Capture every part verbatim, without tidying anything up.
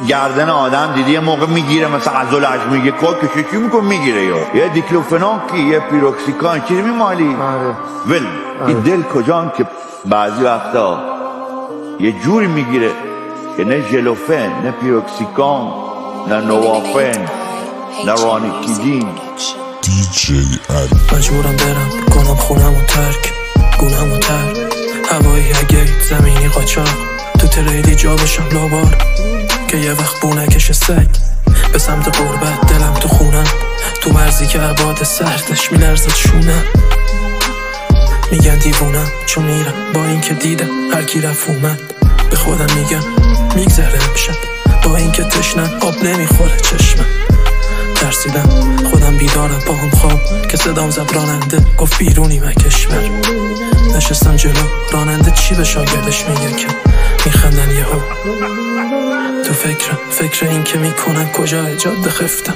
گردن آدم دیدی یه موقع میگیره، مثلا عضلش میگه کار کشه چی میکن میگیره، یا یه دیکلوفناک یه پیروکسیکان چیزی میمالی ول. این دل کجان که بعضی وقتا یه جوری میگیره که نه ژلوفن نه پیروکسیکان نه نوافن نه رانیکیدین. دیجی علی مجبورم برم کنم خونم و ترک گونم و ترک هوایی اگه زمینی قاچاق تو تریلی جا بشم لابار که یه وقت بونکش سگ به سمت قربت دلم تو خونم تو مرزی که عباد سردش میلرزد شونم میگن دیوونم چون میرم با این که دیدم هر کی رفت اومد به خودم میگم میگذره امشب با این که تشنم آب نمیخوره چشمم ترسیدم خودم بیدارم با هم خواب که صدام زد راننده گفت بیرونی من کشور نشستم جلو راننده چی به شاگردش میگه که میخندن یه ها تو فکرم فکر این که میکنن کجا جاده خفتم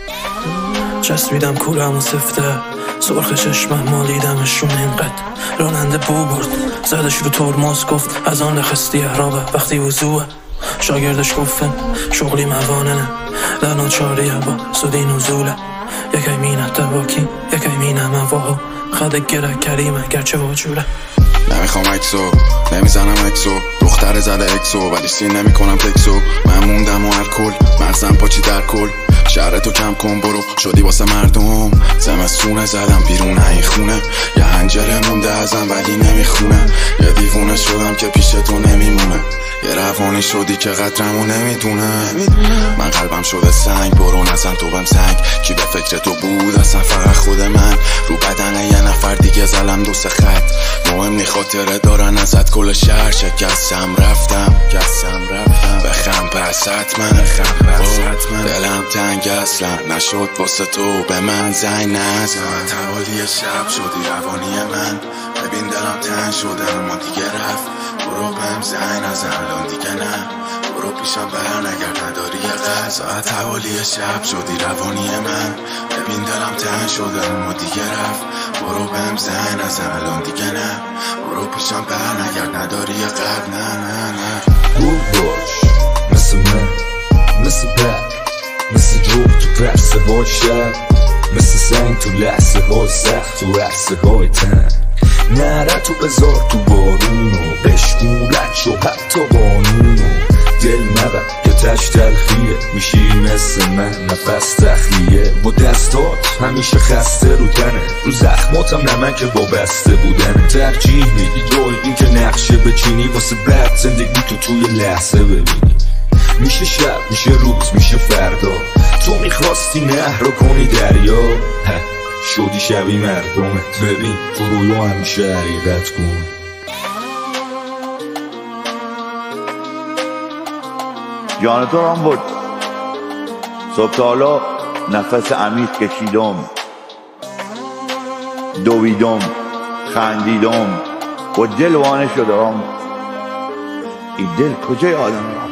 چسبیدم کولم و سفته سرخ چشمم مالیدمشون اینقدر راننده بو برد زدش رو ترمز گفت از آن نخستی احرابه وقتی وضوعه شاگردش گفتم شغلی مواننه لناچاری با سودی نزوله یکی مینه تباکی یکی مینه مواها خده گره کریمه گرچه وجوله نمیخوام اکسو نمیزنم اکسو دختر زده اکسو ولی سین نمی کنم تکسو من موندم و الکل مرزم پاچی در کل شهر تو کم کن برو شدی واسه مردم زمستونه زدم بیرون این خونه یه هنجره مونده ازم ولی نمیخونه یه دیوونه شدم که پیش تو نمیمونه یه روانی شدی که قدرمو نمیدونه من قلبم شده سنگ برو نزن تو بهم سنگ کی به فکر تو بود اصلا فقط خود من رو بدن یه نفر دیگه زلم دو سه خط مهم نی خاطره دارن ازت کل شهر شکستم رفتم کسم رفتم بخم پس حتما دلم تنگ اصلا نشد واسه تو به من زنگ نزن توالی شب شدی روانی من ببین دلم تنگ شده اما دیگه رفت برو بهم زنگ نزن الان دیگه نه برو پیشم بر نگرد نداری یه قد ساعت حوالی شب شدی روانی من ببین دلم تنگ شده اما دیگه رفت برو بهم زنگ نزن الان دیگه نه برو پیشم بر نگرد نداری یه قد نه نه نه بود باش مثل من مثل بک مثل جوب تو پرسه های شب مثل سنگ تو لحظه های سخت تو عرصه های تنگ نره تو بذار تو بارونو بشکولت شو حتی بانونو دل نبر که تش تلخیه میشی مثل من نفس تخلیه با دستات همیشه خسته رو تنه رو زخماتم نمک با بسته بودنه ترجیح میدی جای این که نقشه بچینی واسه بعد زندگی تو توی لحظه ببینی میشه شب میشه روز میشه فردا تو میخواستی نهر رو کنی دریا شدی شبی مردمت ببین تو رویو همیشه حقیقت کن جان تو رام بود صبح تا حالا نفس عمیق کشیدم دویدم خندیدم و دل وانه شدم این دل کجای آدم رام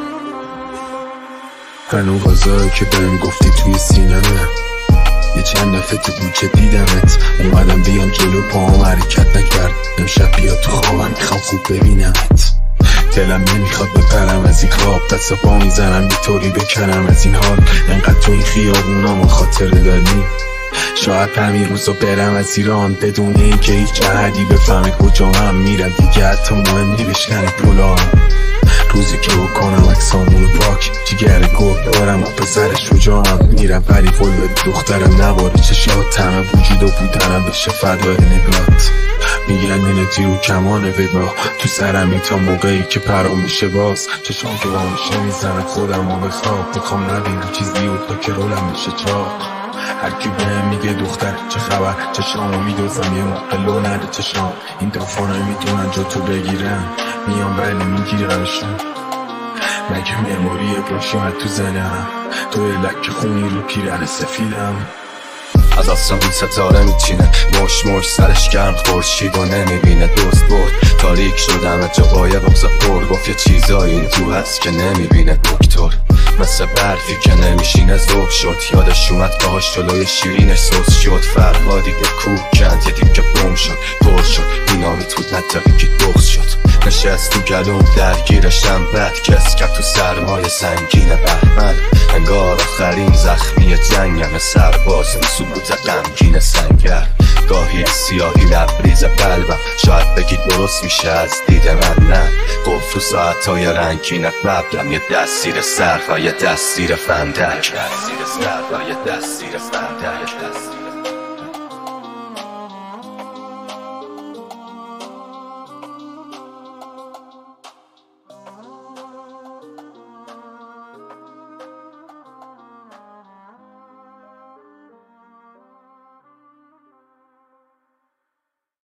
هنو غذایی که بهم گفتی توی سینمه یه چند دفعه تو کوچه دیدمت اومدم بیام جلو پاهم حرکت نکرد امشب بیا تو خوابم میخوام خوب ببینمت دلم نمیخواد بپرم از این خواب دست پا میزنم بیطوری بکنم از این حال انقدر تو این خیابونامو خاطره داری شاید همین روزا برم از ایران بدون این که هیچ جهدی بفهمه کجا هم میرم دیگه حتی مهم نی بشکنه پلا روزی که بکنم اکسامونو پاک جگر گرد دارم و پسر شجاعم میرم ولی قول به دخترم نباره چشات تمام وجود و بودنم بشه فدای نگات میگن دلتی رو کمانه وگاه تو سرمی تا موقعی که پرام میشه باز چشام که وامشه میزنه خودم و بخواب میخوام نبینم چیزی و تا که رولم میشه چاق هرکی بهم میگه دختر چه خبر چشامو میدوزم یه موقع لو نده چشام این دافانه میدونن جا تو بگیرم میام ولی میگیرمشون مگه مموری باشم تو زنم تو لک خونی رو پیرن سفیدم از آسمون ستاره میچینه مش مش سرش گرم خورشید و نمیبینه دوست برد تاریک شدم جا قایق بغزه پر گفت یه چیزایی این تو هست که نمیبینه دکتر مثل برفی که نمیشینه ذوق شد یادش اومد پاهاش جلوی شیرینش سوز شد فرهادی به کوه کند یه دیگه بوم شد پر شد بینامیت بود نتقی که بغز شد نشست تو گلوم درگیرشم بد کس کرد تو سرمای سنگین بهمن انگار آخرین زخمی جنگم سرباز سکوت غمگین سنگر گاهی سیاهی لبریز قلبم شاید بگی درست میشه از دید من نه گفت تو ساعتهای رنگینت ببلم یه دستیر سرد و یه دستیر فندک دستیر سرد و یه دستیر فندک